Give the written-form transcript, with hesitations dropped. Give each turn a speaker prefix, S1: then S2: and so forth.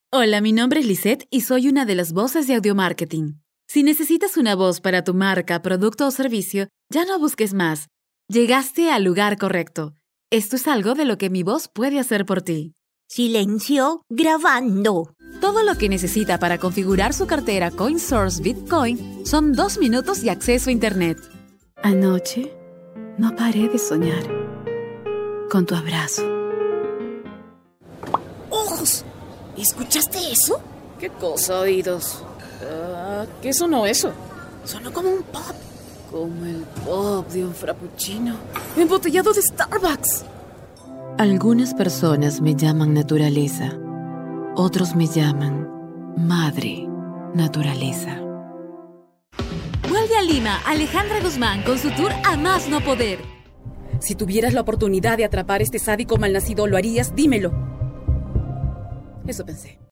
S1: Hola, mi nombre es Lisette y soy una de las voces de Audio Marketing. Si necesitas una voz para tu marca, producto o servicio, ya no busques más. Llegaste al lugar correcto. Esto es algo de lo que mi voz puede hacer por ti.
S2: Silencio, grabando.
S1: Todo lo que necesita para configurar su cartera CoinSource Bitcoin son 2 minutos de acceso a Internet. Anoche no paré de soñar con tu abrazo.
S3: ¡Ojos! ¿Escuchaste eso?
S4: ¿Qué cosa, oídos? ¿Qué sonó eso?
S3: Sonó como un pop.
S4: Como el pop de un frappuccino embotellado de Starbucks.
S1: Algunas personas me llaman naturaleza. Otros me llaman madre naturaleza. Vuelve a Lima, Alejandra Guzmán, con su tour A Más No Poder.
S4: Si tuvieras la oportunidad de atrapar a este sádico malnacido, ¿lo harías? Dímelo. Eso pensé.